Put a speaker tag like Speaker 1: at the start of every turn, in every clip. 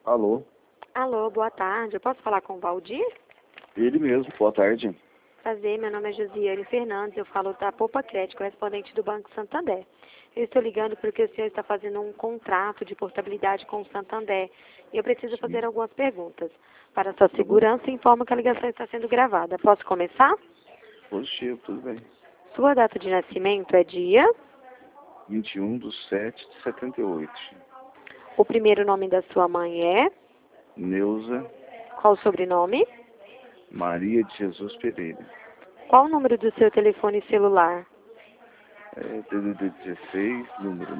Speaker 1: Alô?
Speaker 2: Alô, boa tarde. Eu posso falar com o Valdir?
Speaker 1: Ele mesmo, boa tarde.
Speaker 2: Prazer, meu nome é Josiane Fernandes, eu falo da Poupa Crédito, correspondente do Banco Santander. Eu estou ligando porque o senhor está fazendo um contrato de portabilidade com o Santander e eu preciso fazer algumas perguntas. Para sua segurança, informo que a ligação está sendo gravada. Posso começar?
Speaker 1: Positivo, tudo bem.
Speaker 2: Sua data de nascimento é dia?
Speaker 1: 21/7/78.
Speaker 2: O primeiro nome da sua mãe é?
Speaker 1: Neuza
Speaker 2: Qual o sobrenome?
Speaker 1: Maria de Jesus Pereira.
Speaker 2: Qual o número do seu telefone celular?
Speaker 1: DDD 16, número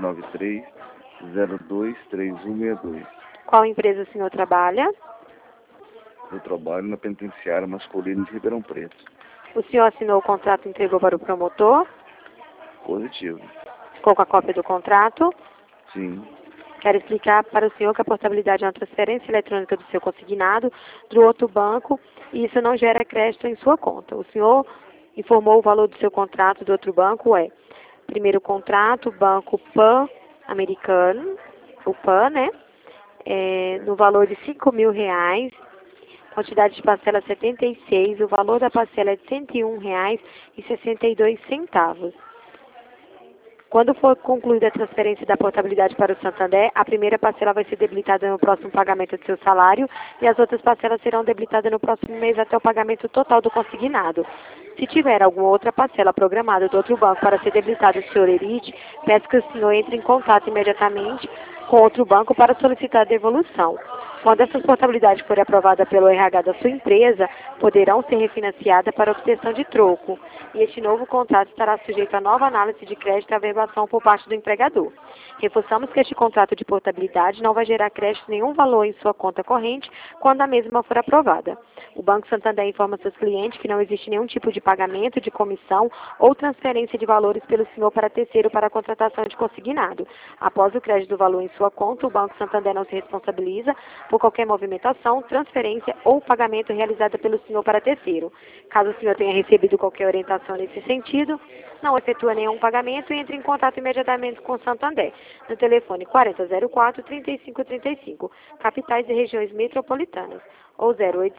Speaker 1: 993-023162.
Speaker 2: Qual empresa o senhor trabalha?
Speaker 1: Eu trabalho na penitenciária masculina de Ribeirão Preto.
Speaker 2: O senhor assinou o contrato e entregou para o promotor?
Speaker 1: Positivo.
Speaker 2: Ficou com a cópia do contrato?
Speaker 1: Sim.
Speaker 2: Quero explicar para o senhor que a portabilidade é uma transferência eletrônica do seu consignado do outro banco e isso não gera crédito em sua conta. O senhor informou o valor do seu contrato do outro banco primeiro contrato, Banco Pan-Americano, o PAN, né? No valor de R$ 5.000, quantidade de parcela 76, o valor da parcela é de R$ 101,62. Quando for concluída a transferência da portabilidade para o Santander, a primeira parcela vai ser debilitada no próximo pagamento do seu salário e as outras parcelas serão debilitadas no próximo mês até o pagamento total do consignado. Se tiver alguma outra parcela programada do outro banco para ser debilitada, senhor Erite, peço que o senhor entre em contato imediatamente com outro banco para solicitar a devolução. Quando essas portabilidades forem aprovadas pelo RH da sua empresa, poderão ser refinanciadas para obtenção de troco. E este novo contrato estará sujeito a nova análise de crédito e averbação por parte do empregador. Reforçamos que este contrato de portabilidade não vai gerar crédito nenhum valor em sua conta corrente quando a mesma for aprovada. O Banco Santander informa seus clientes que não existe nenhum tipo de pagamento de comissão ou transferência de valores pelo senhor para terceiro para a contratação de consignado. Após o crédito do valor em sua conta, o Banco Santander não se responsabiliza por qualquer movimentação, transferência ou pagamento realizada pelo senhor para terceiro. Caso o senhor tenha recebido qualquer orientação nesse sentido, não efetua nenhum pagamento e entre em contato imediatamente com o Santander, no telefone 4004-3535, capitais e regiões metropolitanas, ou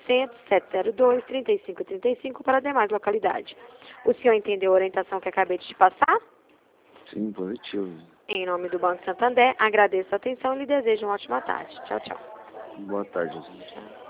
Speaker 2: 0800-702-3535 para demais localidades. O senhor entendeu a orientação que acabei de te passar?
Speaker 1: Sim, positivo.
Speaker 2: Em nome do Banco Santander, agradeço a atenção e lhe desejo uma ótima tarde. Tchau, tchau.
Speaker 1: Boa tarde, Jesus.
Speaker 2: Tchau.